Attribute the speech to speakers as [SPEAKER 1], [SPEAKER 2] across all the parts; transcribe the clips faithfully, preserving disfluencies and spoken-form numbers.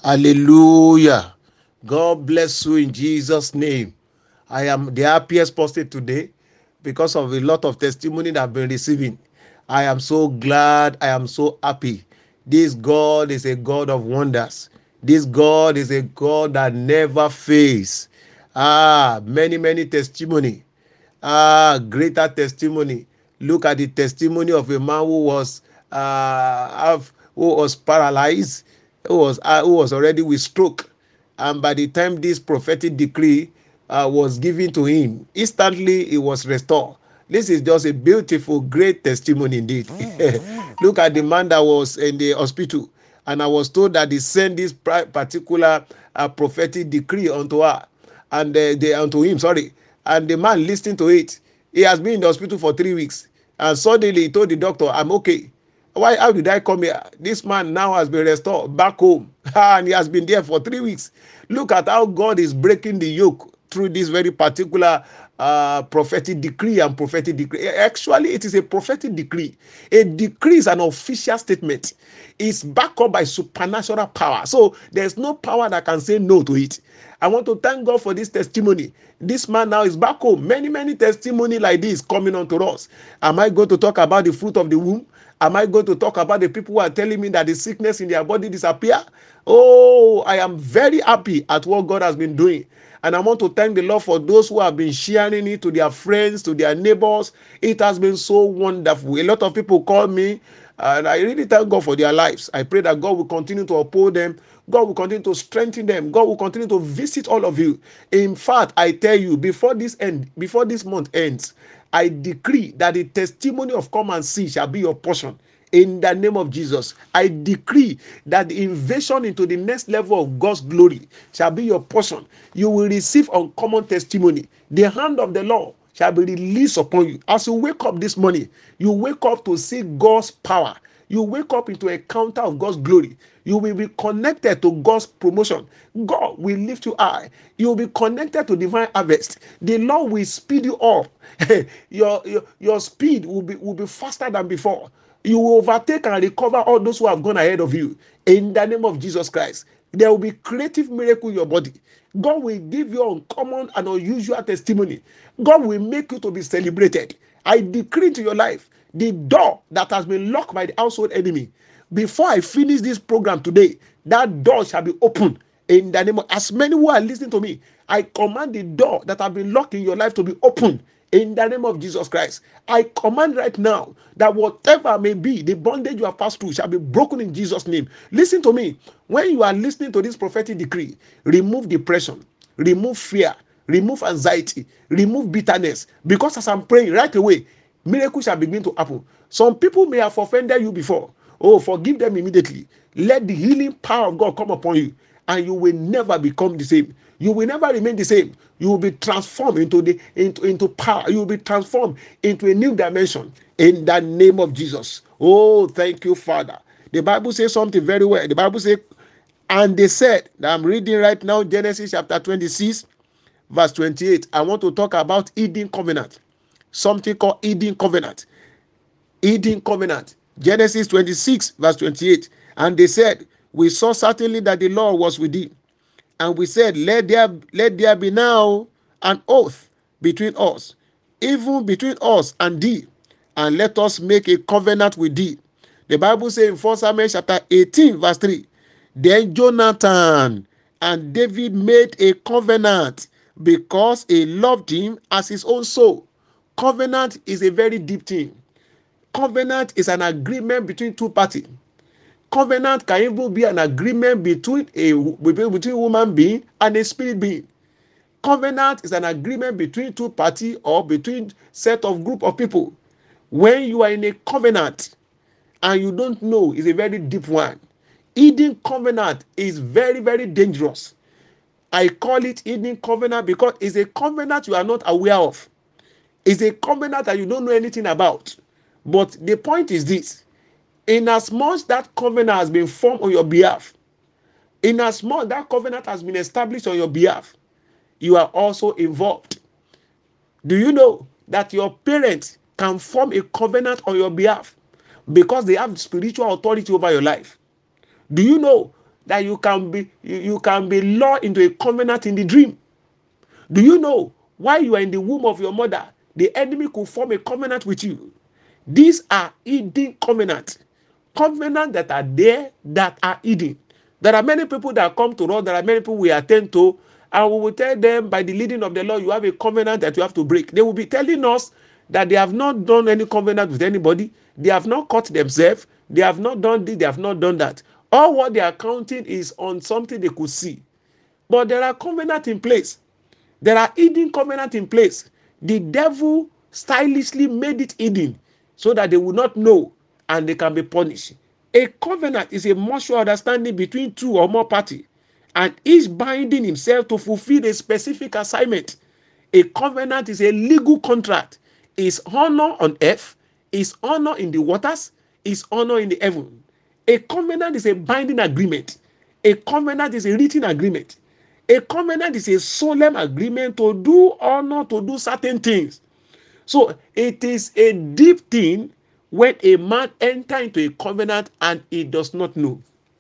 [SPEAKER 1] Hallelujah. God bless you in Jesus' name. I am the happiest person today because of a lot of testimony that I've been receiving. I am so glad. I am so happy. This God is a God of wonders. This God is a God that never fails. Ah, many, many testimony. Ah, greater testimony. Look at the testimony of a man who was uh, who was paralyzed, who was uh, who was already with stroke, and by the time this prophetic decree uh, was given to him, instantly he was restored. This is just a beautiful, great testimony indeed. Look at the man that was in the hospital, and I was told that he sent this particular uh, prophetic decree unto her, and uh, they unto him, sorry, and the man listened to it. He has been in the hospital for three weeks, and suddenly he told the doctor, "I'm okay." Why? How did I come here? This man now has been restored back home, and he has been there for three weeks. Look at how God is breaking the yoke through this very particular uh, prophetic decree and prophetic decree. Actually, it is a prophetic decree. A decree is an official statement. It's backed up by supernatural power. So there's no power that can say no to it. I want to thank God for this testimony. This man now is back home. Many, many testimony like this coming on to us. Am I going to talk about the fruit of the womb? Am I going to talk about the people who are telling me that the sickness in their body disappear? Oh, I am very happy at what God has been doing. And I want to thank the Lord for those who have been sharing it to their friends, to their neighbors. It has been so wonderful. A lot of people call me, and I really thank God for their lives. I pray that God will continue to uphold them. God will continue to strengthen them. God will continue to visit all of you. In fact, I tell you, before this end, before this month ends, I decree that the testimony of come and see shall be your portion. In the name of Jesus, I decree that the invasion into the next level of God's glory shall be your portion. You will receive uncommon testimony. The hand of the Lord shall be released upon you. As you wake up this morning, you wake up to see God's power. You wake up into a counter of God's glory. You will be connected to God's promotion. God will lift you high. You will be connected to divine harvest. The Lord will speed you up. your, your, your speed will be, will be faster than before. You will overtake and recover all those who have gone ahead of you. In the name of Jesus Christ, there will be creative miracle in your body. God will give you uncommon and unusual testimony. God will make you to be celebrated. I decree to your life, the door that has been locked by the household enemy, before I finish this program today, that door shall be opened in the name of, as many who are listening to me, I command the door that have been locked in your life to be opened in the name of Jesus Christ. I command right now that whatever may be the bondage you have passed through shall be broken in Jesus' name. Listen to me. When you are listening to this prophetic decree, remove depression, remove fear, remove anxiety, remove bitterness. Because as I'm praying right away, miracles shall begin to happen. Some people may have offended you before. Oh, forgive them immediately. Let the healing power of God come upon you, and you will never become the same. You will never remain the same. You will be transformed into the into, into power. You will be transformed into a new dimension in the name of Jesus. Oh, thank you, Father. The Bible says something very well. The Bible says, and they said, that I'm reading right now, Genesis chapter twenty-six, verse twenty-eight. I want to talk about Eden covenant. Something called Eden covenant. Eden covenant. Genesis twenty-six, verse twenty-eight. And they said, we saw certainly that the Lord was with thee. And we said, let there, let there be now an oath between us, even between us and thee, and let us make a covenant with thee. The Bible says in First Samuel chapter eighteen, verse three, then Jonathan and David made a covenant because he loved him as his own soul. Covenant is a very deep thing. Covenant is an agreement between two parties. Covenant can even be an agreement between a between a human being and a spirit being. Covenant is an agreement between two parties or between set of group of people. When you are in a covenant and you don't know, it's a very deep one. Eden covenant is very, very dangerous. I call it Eden covenant because it's a covenant you are not aware of. It's a covenant that you don't know anything about. But the point is this: in as much that covenant has been formed on your behalf, in as much that covenant has been established on your behalf, you are also involved. Do you know that your parents can form a covenant on your behalf because they have spiritual authority over your life? Do you know that you can be you, you can be lured into a covenant in the dream? Do you know while you are in the womb of your mother, the enemy could form a covenant with you? These are hidden covenants. Covenants that are there that are hidden. There are many people that come to us, there are many people we attend to, and we will tell them by the leading of the Lord, you have a covenant that you have to break. They will be telling us that they have not done any covenant with anybody, they have not caught themselves, they have not done this, they have not done that. All what they are counting is on something they could see. But there are covenants in place. There are hidden covenants in place. The devil stylishly made it hidden so that they will not know and they can be punished. A covenant is a mutual understanding between two or more parties, and each binding himself to fulfill a specific assignment. A covenant is a legal contract. Is honor on earth, is honor in the waters, is honor in the heaven. A covenant is a binding agreement. A covenant is a written agreement. A covenant is a solemn agreement to do honor, to do certain things. So it is a deep thing when a man enters into a covenant and he does not know.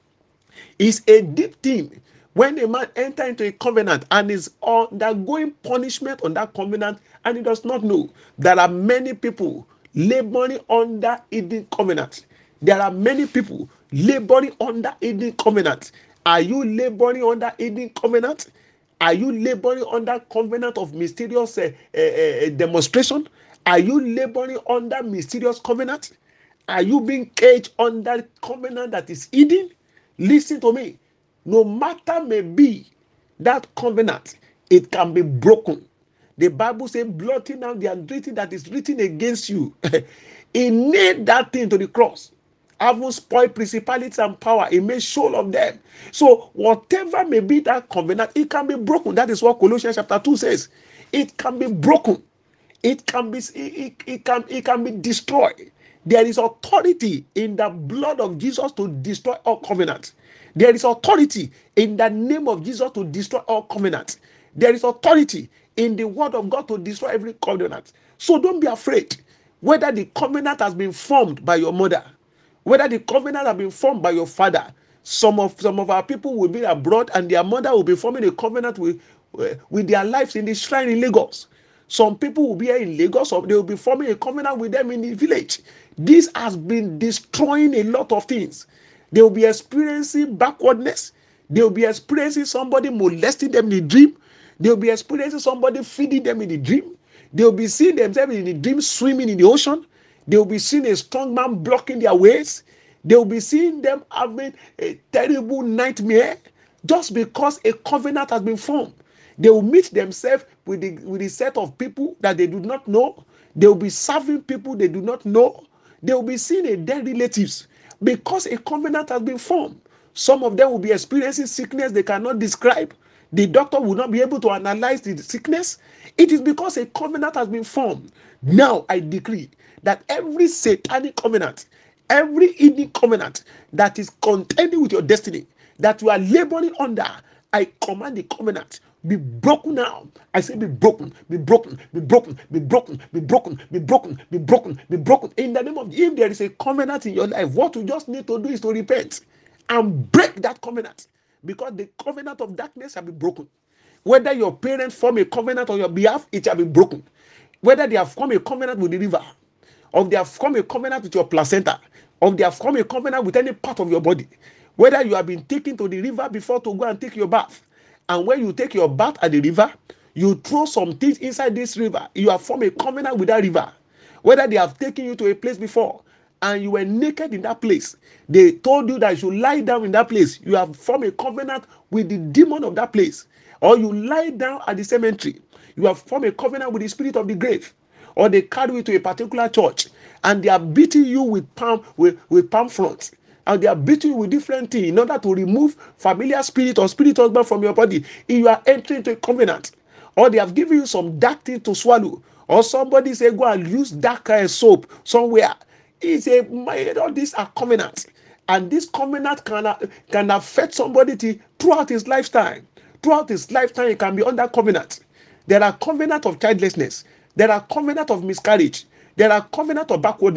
[SPEAKER 1] It's a deep thing when a man enters into a covenant and is undergoing punishment on that covenant and he does not know. There are many people laboring under hidden covenant. There are many people laboring under hidden covenant. Are you laboring under hidden covenant? Are you laboring under covenant of mysterious uh, uh, uh, demonstration? Are you laboring under mysterious covenant? Are you being caged under covenant that is hidden? Listen to me. No matter may be that covenant, it can be broken. The Bible says, blotting out the handwriting that is written against you. He nailed that thing to the cross. Having spoiled principalities and power, he made show of them. So whatever may be that covenant, it can be broken. That is what Colossians chapter two says. It can be broken. It can be it, it can it can be destroyed. There is authority in the blood of Jesus to destroy all covenants. There is authority in the name of Jesus to destroy all covenants. There is authority in the word of God to destroy every covenant. So don't be afraid whether the covenant has been formed by your mother, whether the covenant has been formed by your father. Some of some of our people will be abroad and their mother will be forming a covenant with, uh, with their lives in the shrine in Lagos. Some people will be here in Lagos, or they will be forming a covenant with them in the village. This has been destroying a lot of things. They will be experiencing backwardness. They will be experiencing somebody molesting them in the dream. They will be experiencing somebody feeding them in the dream. They will be seeing themselves in the dream swimming in the ocean. They will be seeing a strong man blocking their ways. They will be seeing them having a terrible nightmare just because a covenant has been formed. They will meet themselves with the, with a set of people that they do not know. They will be serving people they do not know. They will be seeing a dead relatives because a covenant has been formed. Some of them will be experiencing sickness they cannot describe. The doctor will not be able to analyze the sickness. It is because a covenant has been formed. Now I decree that every satanic covenant, every hidden covenant that is contending with your destiny, that you are laboring under, I command the covenant be broken now. I say be broken, be broken, be broken, be broken, be broken, be broken, be broken, be broken. In the name of, if there is a covenant in your life, what you just need to do is to repent and break that covenant, because the covenant of darkness shall be broken. Whether your parents form a covenant on your behalf, it shall be broken. Whether they have formed a covenant with the river, or they have formed a covenant with your placenta, or they have formed a covenant with any part of your body, whether you have been taken to the river before to go and take your bath, and when you take your bath at the river, you throw some things inside this river, you have formed a covenant with that river. Whether they have taken you to a place before and you were naked in that place, they told you that you should lie down in that place, you have formed a covenant with the demon of that place. Or you lie down at the cemetery, you have formed a covenant with the spirit of the grave. Or they carry you to a particular church and they are beating you with palm with, with palm fronts, and they are beating you with different things in order to remove familiar spirit or spirit husband from your body. If you are entering into a covenant, or they have given you some dark thing to swallow, or somebody say go and use dark uh, soap somewhere. It's a all these are covenants, and this covenant can uh, can affect somebody to, throughout his lifetime. Throughout his lifetime, he can be under covenant. There are covenant of childlessness. There are covenant of miscarriage. There are covenant of backwardness.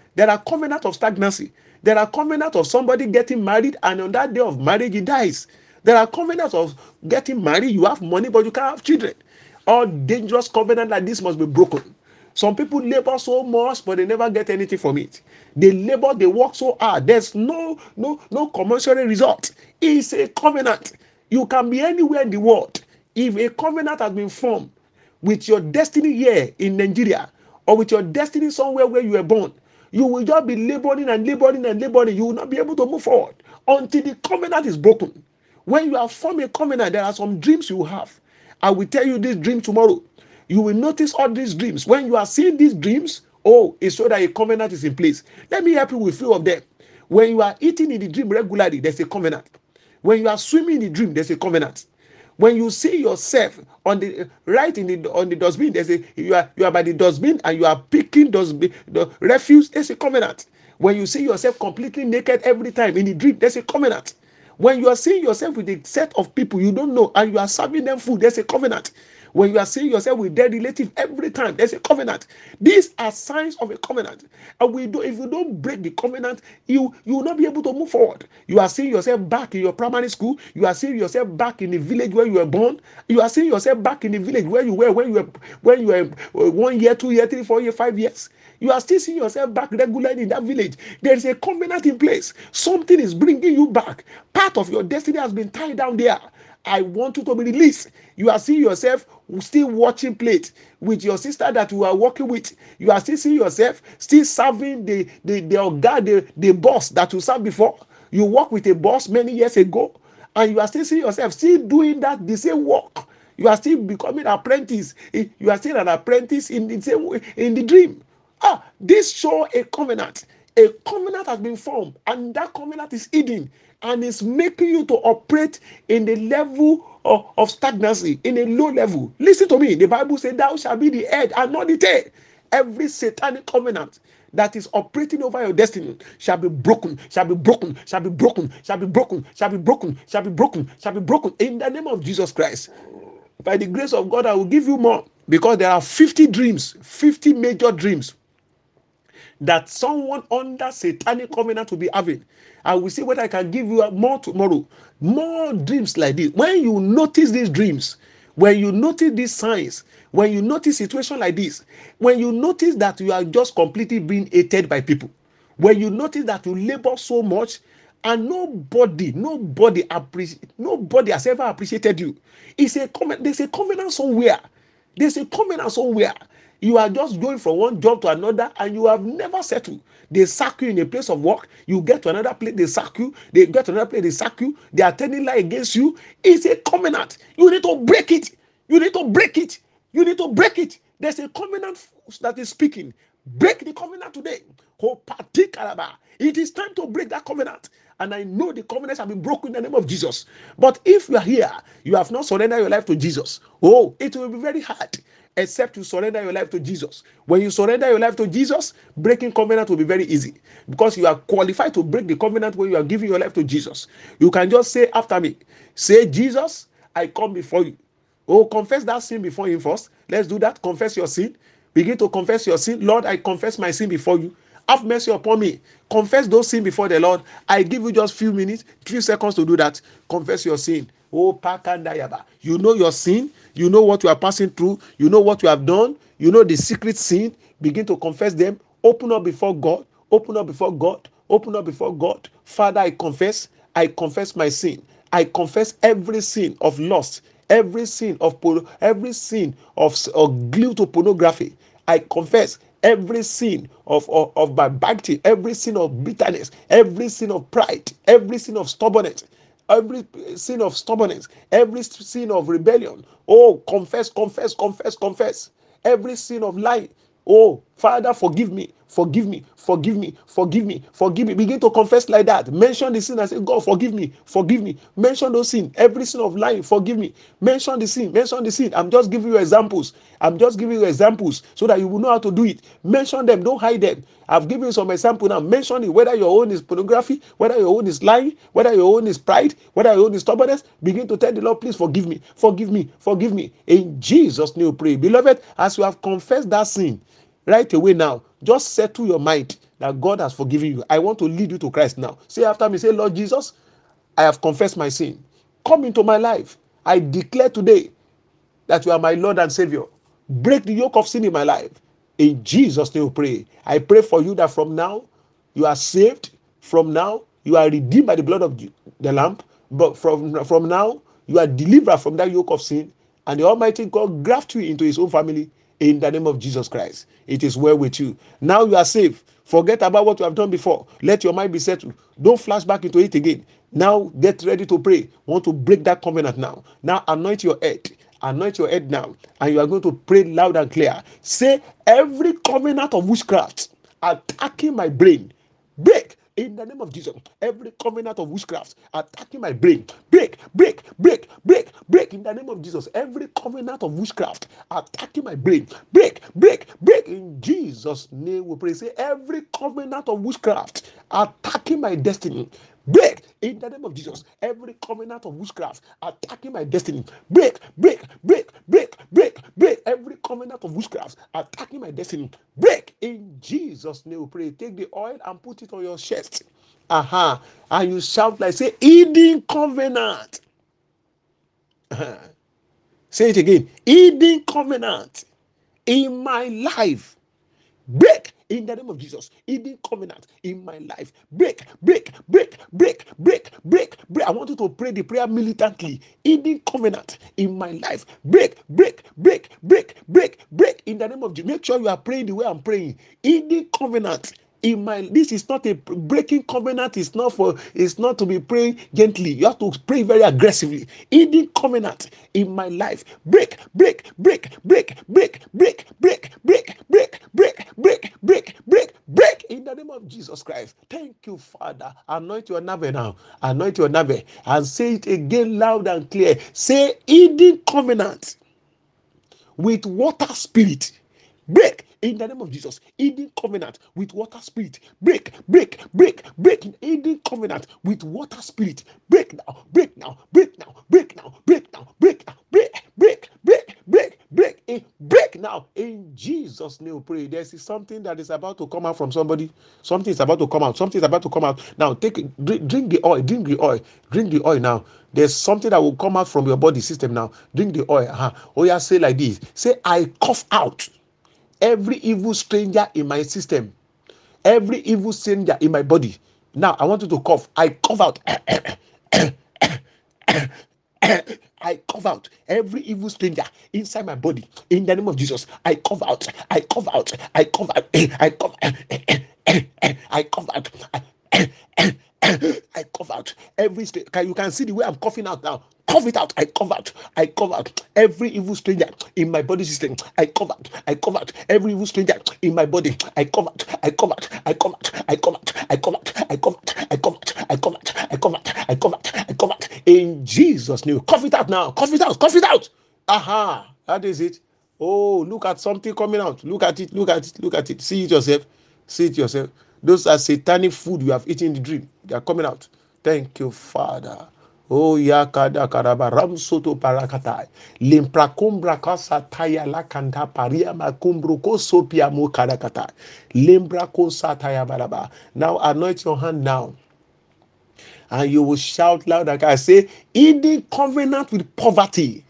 [SPEAKER 1] There are covenants of stagnancy. There are covenants of somebody getting married and on that day of marriage he dies. There are covenants of getting married, you have money but you can't have children. All dangerous covenants like this must be broken. Some people labor so much but they never get anything from it. They labor, they work so hard. There's no no no commensurate result. It's a covenant. You can be anywhere in the world. If a covenant has been formed with your destiny here in Nigeria or with your destiny somewhere where you were born, you will just be laboring and laboring and laboring. You will not be able to move forward until the covenant is broken. When you have formed a covenant, there are some dreams you have. I will tell you this dream tomorrow. You will notice all these dreams. When you are seeing these dreams, oh, it's so that a covenant is in place. Let me help you with a few of them. When you are eating in the dream regularly, there's a covenant. When you are swimming in the dream, there's a covenant. When you see yourself on the right in the on the dustbin, there's a you are you are by the dustbin and you are picking dustbin the refuse. There's a covenant. When you see yourself completely naked every time in the dream, there's a covenant. When you are seeing yourself with a set of people you don't know and you are serving them food, there's a covenant. When you are seeing yourself with dead relative every time, there's a covenant. These are signs of a covenant. And we do, if you don't break the covenant, you, you will not be able to move forward. You are seeing yourself back in your primary school. You are seeing yourself back in the village where you were born. You are seeing yourself back in the village where you were when you were when you were one year, two year, three, four year, five years. You are still seeing yourself back regularly in that village. There is a covenant in place. Something is bringing you back. Part of your destiny has been tied down there. I want you to be released. You are seeing yourself still watching plate with your sister that you are working with. You are still seeing yourself still serving the the the oga, the, the boss that you served before. You work with a boss many years ago, and you are still seeing yourself still doing that the same work. You are still becoming an apprentice. You are still an apprentice in the same way in the dream. Ah, this show a covenant. A covenant has been formed, and that covenant is hidden, and it's making you to operate in the level of, of stagnancy, in a low level. Listen to me. The Bible says, "Thou shalt be the head and not the tail." Every satanic covenant that is operating over your destiny shall be broken, shall be broken, shall be broken, shall be broken, shall be broken, shall be broken, shall be broken in the name of Jesus Christ. By the grace of God, I will give you more because there are fifty dreams, fifty major dreams that someone under satanic covenant will be having. I will see whether I can give you more tomorrow. More dreams like this. When you notice these dreams, when you notice these signs, when you notice situation like this, when you notice that you are just completely being hated by people, when you notice that you labor so much and nobody, nobody appreciate, nobody has ever appreciated you. It's a comment. There's a covenant somewhere. There's a covenant somewhere. You are just going from one job to another and you have never settled. They sack you in a place of work. You get to another place, they sack you. They get to another place, they sack you. They are telling lie against you. It's a covenant. You need to break it. You need to break it. You need to break it. There's a covenant that is speaking. Break the covenant today. It is time to break that covenant. And I know the covenants have been broken in the name of Jesus. But if you are here, you have not surrendered your life to Jesus. Oh, it will be very hard except you surrender your life to Jesus. When you surrender your life to Jesus, breaking covenant will be very easy because you are qualified to break the covenant when you are giving your life to Jesus. You can just say after me, say, Jesus, I come before you. Oh, confess that sin before him first. Let's do that. Confess your sin. Begin to confess your sin. Lord, I confess my sin before you. Have mercy upon me. Confess those sins before the Lord. I give you just few minutes, few seconds to do that. Confess your sin. Oh, Pakandayaba. You know your sin. You know what you are passing through. You know what you have done. You know the secret sin. Begin to confess them. Open up before God. Open up before God. Open up before God. Father, I confess. I confess my sin. I confess every sin of lust, every sin of every sin of, of glued to pornography. I confess every sin of, of, of backbiting, every sin of bitterness, every sin of pride, every sin of stubbornness, every sin of stubbornness, every sin of rebellion. Oh, confess, confess, confess, confess. Every sin of lying. Oh, Father, forgive me, forgive me, forgive me, forgive me, forgive me. Begin to confess like that. Mention the sin and say, God, forgive me, forgive me. Mention those sin. Every sin of lying, forgive me. Mention the sin, mention the sin. I'm just giving you examples. I'm just giving you examples so that you will know how to do it. Mention them, don't hide them. I've given you some example now. Mention it, whether your own is pornography, whether your own is lying, whether your own is pride, whether your own is stubbornness. Begin to tell the Lord, please forgive me, forgive me, forgive me. In Jesus' name we pray. Beloved, as you have confessed that sin, right away now, just settle your mind that God has forgiven you. I want to lead you to Christ now. Say after me, say, Lord Jesus, I have confessed my sin. Come into my life. I declare today that you are my Lord and Savior. Break the yoke of sin in my life. In Jesus' name we pray. I pray for you that from now you are saved. From now you are redeemed by the blood of the Lamb. But from, from now you are delivered from that yoke of sin. And the Almighty God graft you into his own family in the name of Jesus Christ. It is well with you. Now you are saved. Forget about what you have done before. Let your mind be settled. Don't flash back into it again. Now get ready to pray. Want to break that covenant now. Now anoint your head. Anoint your head now. And you are going to pray loud and clear. Say, every covenant of witchcraft attacking my brain, break in the name of Jesus. Every covenant of witchcraft attacking my brain, break, break, break, break, break in the name of Jesus. Every covenant of witchcraft attacking my brain, break, break, break in Jesus' name. We pray. Say, every covenant of witchcraft attacking my destiny, break in the name of Jesus. Every covenant of witchcraft attacking my destiny, break, break, break, break, break, break. Every covenant of witchcraft attacking my destiny, break in Jesus' name. We pray. Take the oil and put it on your chest. Aha. Uh-huh. And you shout like, say, Eden covenant. Uh-huh. Say it again. Eden covenant in my life, break in the name of Jesus. Eden covenant in my life, break, break, break, break, break, break, break. I want you to pray the prayer militantly. Eden covenant in my life, break, break, break, break, break, break in the name of Jesus. Make sure you are praying the way I'm praying. Eden covenant in my, this is not a breaking covenant. It's not for, it's not to be praying gently. You have to pray very aggressively. Eden covenant in my life, break, break, break, break, break, break, break, break, break, break, break, break, break, break in the name of Jesus Christ. Thank you, Father. Anoint your navel now. Anoint your navel and say it again loud and clear. Say, Eden covenant with water spirit, break in the name of Jesus. Eden covenant with water spirit, break, break, break, break. Eden covenant with water spirit, break now, break now, break now, break now, break now, break now, break, break, break, break, break, break, break now. In Jesus' name, we pray. There's something that is about to come out from somebody. Something is about to come out. Something is about to come out. Now, take it, drink, drink the oil, drink the oil, drink the oil now. There's something that will come out from your body system now. Drink the oil. Uh-huh. Oh, yeah, say like this. Say, I cough out every evil stranger in my system, every evil stranger in my body. Now, I want you to cough. I cough out. I cough out every evil stranger inside my body in the name of Jesus. I cough out. I cough out. I cough out. I cough out. I cough out. I cough out every stranger. You can see the way I'm coughing out now. Cough it out. I cough out. I cough out every evil stranger in my body system. I cough out. I cough out every evil stranger in my body. I cough out. I cough out. I cough out. I cough out. I cough out. I cough out. I cough out. I cough out. I cough out. I cough out. I cough out. In Jesus' name. Cough it out now. Cough it out. Cough it out. Aha. That is it. Oh, look at something coming out. Look at it. Look at it. Look at it. See it yourself. See it yourself. Those are satanic food you have eaten in the dream. They are coming out. Thank you, Father. Oh, yakada karaba ram soto parakatai. Limprakumbra kasa taya la kanta paria makumbro ko sopia mo karakata. Limbra ko sataya baraba. Now anoint your hand now. And you will shout loud like I say, Eden covenant with poverty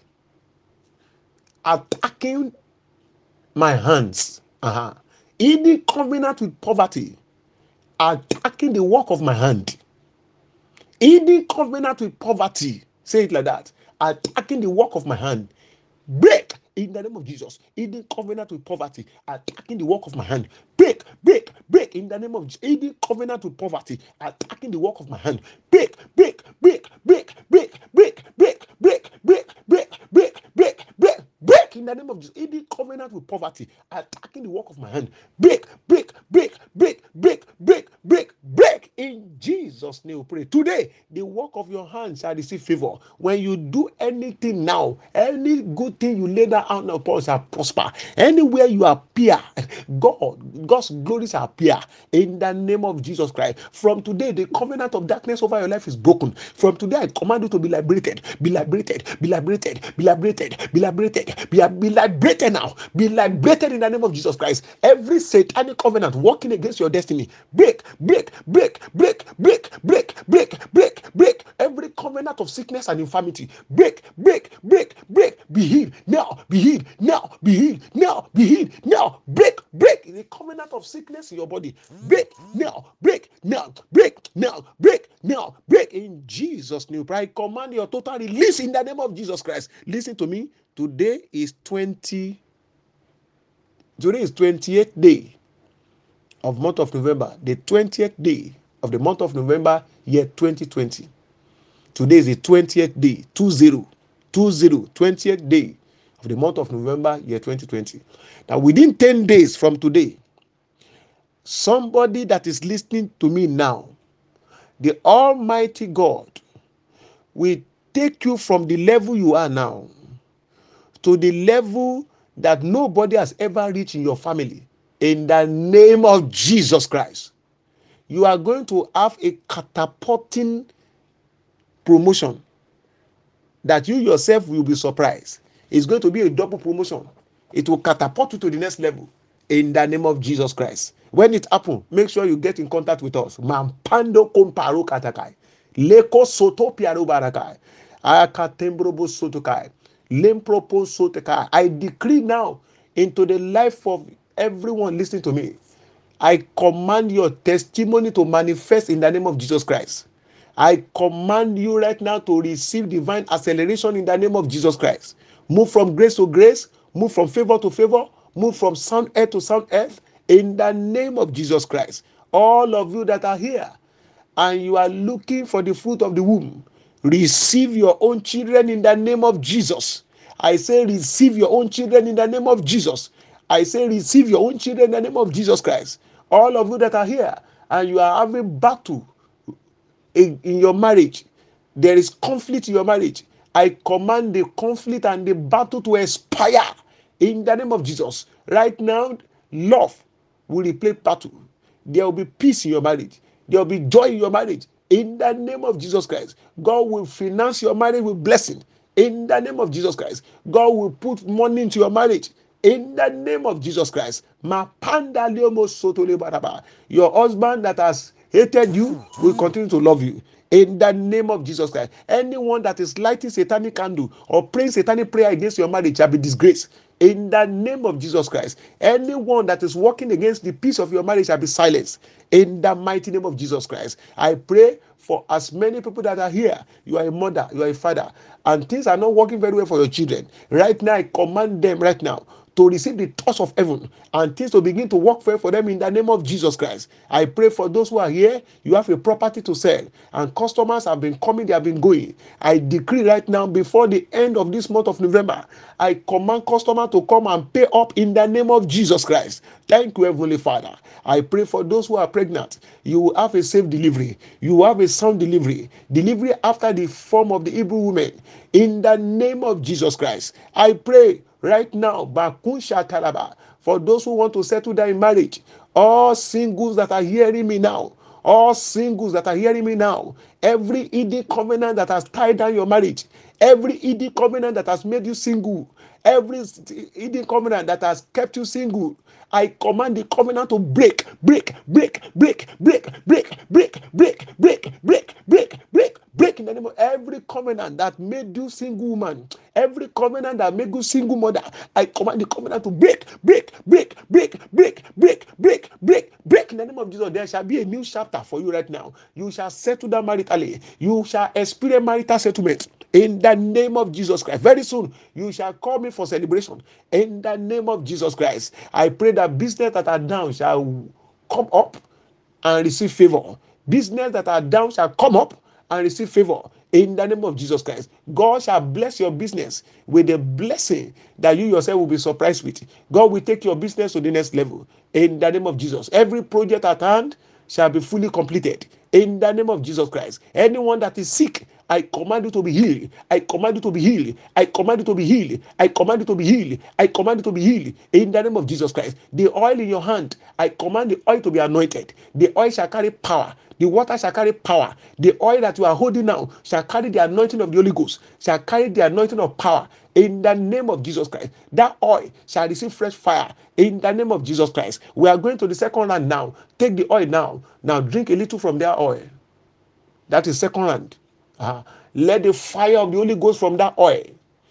[SPEAKER 1] attacking my hands. Uh-huh. Eden covenant with poverty attacking the work of my hand. Eden covenant with poverty. Say it like that. Attacking the work of my hand. Break in the name of Jesus. Eden covenant with poverty. Attacking the work of my hand. Break, break, break in the name of Jesus. Eden covenant with poverty. Attacking the work of my hand. Break, break, break, break, break, break, break, break, break, break, break, break, break, break in the name of Jesus. Eden covenant with poverty. Attacking the work of my hand. Break, break, break, break, break, break, break, break in Jesus' name. name we pray. Today, the work of your hands shall receive favor. When you do anything now, any good thing you lay down out upon shall prosper. Anywhere you appear, God, God's glory shall appear in the name of Jesus Christ. From today, the covenant of darkness over your life is broken. From today, I command you to be liberated, be liberated, be liberated, be liberated, be liberated, be, be liberated now, be liberated in the name of Jesus Christ. Every satanic covenant working against your destiny, break, break, break, break, break, break, break, break, break. Every covenant of sickness and infirmity, break, break, break, break. Be healed now, be healed now, be healed now, be healed now. Break, break. The covenant of sickness in your body, break now, break now, break now, break now, break in Jesus' name. I command your total release in the name of Jesus Christ. Listen to me. Today is twenty. Today is twenty-eighth day of month of November, the twentieth day of the month of November, year twenty twenty. Today is the twentieth day, two zero, two zero, twentieth day of the month of November, year twenty twenty. Now, within ten days from today, somebody that is listening to me now, the Almighty God will take you from the level you are now to the level that nobody has ever reached in your family. In the name of Jesus Christ, you are going to have a catapulting promotion that you yourself will be surprised. It's going to be a double promotion. It will catapult you to the next level in the name of Jesus Christ. When it happens, make sure you get in contact with us. Mampando komparo katakai. Leko soto piaro barakai. Akatembrobo sotokai. Lempropo sotokai. I decree now into the life of everyone listening to me. I command your testimony to manifest in the name of Jesus Christ. I command you right now to receive divine acceleration in the name of Jesus Christ. Move from grace to grace, move from favor to favor, move from sound earth to sound earth in the name of Jesus Christ. All of you that are here and you are looking for the fruit of the womb, receive your own children in the name of Jesus. I say receive your own children in the name of Jesus. I say receive your own children in the name of Jesus Christ. All of you that are here and you are having battle in, in your marriage, there is conflict in your marriage, I command the conflict and the battle to expire in the name of Jesus. Right now, love will replace battle. There will be peace in your marriage. There will be joy in your marriage. In the name of Jesus Christ, God will finance your marriage with blessing. In the name of Jesus Christ, God will put money into your marriage. In the name of Jesus Christ, your husband that has hated you will continue to love you. In the name of Jesus Christ, anyone that is lighting satanic candle or praying satanic prayer against your marriage shall be disgraced. In the name of Jesus Christ, anyone that is working against the peace of your marriage shall be silenced. In the mighty name of Jesus Christ, I pray for as many people that are here. You are a mother, you are a father, and things are not working very well for your children. Right now, I command them right now to receive the touch of heaven and things to begin to work well for them in the name of Jesus Christ. I pray for those who are here. You have a property to sell and customers have been coming, they have been going. I decree right now before the end of this month of November, I command customers to come and pay up in the name of Jesus Christ. Thank you, Heavenly Father. I pray for those who are pregnant. You will have a safe delivery. You will have a sound delivery. Delivery after the form of the Hebrew woman. In the name of Jesus Christ. I pray right now, Bakunsha Talaba, for those who want to settle down in marriage, all singles that are hearing me now, all singles that are hearing me now, every hidden covenant that has tied down your marriage, every hidden covenant that has made you single, every hidden covenant that has kept you single, I command the covenant to break, break, break, break, break, break, break, break, break, break, break, break, break in the name of every covenant that made you single woman, every covenant that made you single mother. I command the covenant to break, break, break, break, break, break, break, break, break in the name of Jesus. There shall be a new chapter for you right now. You shall settle down maritally. You shall experience marital settlement. In the name of Jesus Christ. Very soon, you shall call me for celebration. In the name of Jesus Christ. I pray that business that are down shall come up and receive favor. Business that are down shall come up and receive favor. In the name of Jesus Christ. God shall bless your business with a blessing that you yourself will be surprised with. God will take your business to the next level. In the name of Jesus. Every project at hand shall be fully completed in the name of Jesus Christ. Anyone that is sick, I command you to be healed. I command you to be healed. I command you to be healed. I command you to be healed. I command you to be healed in the name of Jesus Christ. The oil in your hand, I command the oil to be anointed. The oil shall carry power. The water shall carry power. The oil that you are holding now shall carry the anointing of the Holy Ghost, shall carry the anointing of power in the name of Jesus Christ. That oil shall receive fresh fire in the name of Jesus Christ. We are going to the second round now. Take the oil now. Now drink a little from that oil. That is second round. Uh, let the fire of the Holy Ghost from that oil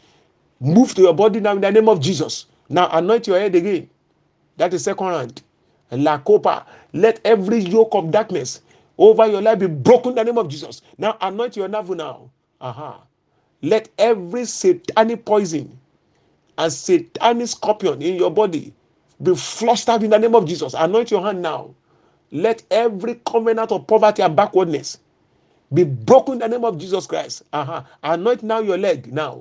[SPEAKER 1] move to your body now in the name of Jesus. Now anoint your head again. That is second round. La copa. Let every yoke of darkness over your life be broken in the name of Jesus. Now anoint your navel now. Aha. Let every satanic poison and satanic scorpion in your body be flushed out in the name of Jesus. Anoint your hand now. Let every covenant of poverty and backwardness be broken in the name of Jesus Christ. Uh-huh. Anoint now your leg now.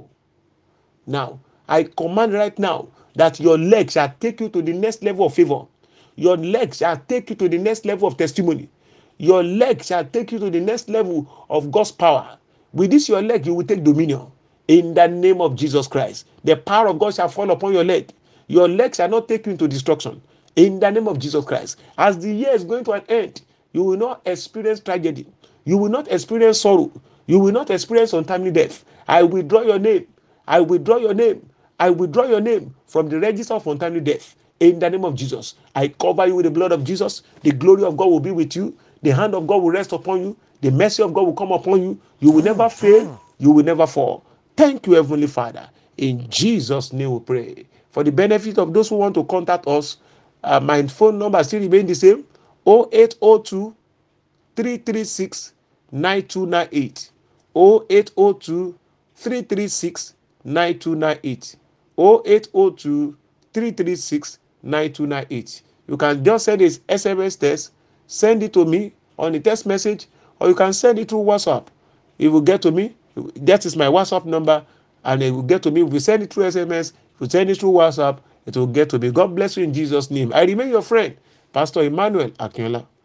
[SPEAKER 1] Now, I command right now that your leg shall take you to the next level of favor. Your leg shall take you to the next level of testimony. Your leg shall take you to the next level of God's power. With this your leg, you will take dominion. In the name of Jesus Christ. The power of God shall fall upon your leg. Your leg shall not take you into destruction. In the name of Jesus Christ. As the year is going to an end, you will not experience tragedy. You will not experience sorrow. You will not experience untimely death. I withdraw your name. I withdraw your name. I withdraw your name from the register of untimely death. In the name of Jesus. I cover you with the blood of Jesus. The glory of God will be with you. The hand of God will rest upon you. The mercy of God will come upon you. You will never fail. You will never fall. Thank you, Heavenly Father. In Jesus' name we pray. For the benefit of those who want to contact us, uh, my phone number still remains the same. oh eight oh two, three three six, nine two nine eight. oh eight oh two, three three six, nine two nine eight. oh eight oh two, three three six, nine two nine eight. You can just send this S M S text, send it to me on the text message, or you can send it through WhatsApp. It will get to me. That is my WhatsApp number, and it will get to me. If you send it through S M S, if you send it through WhatsApp, it will get to me. God bless you in Jesus' name. I remain your friend, Pastor Emmanuel Akinola.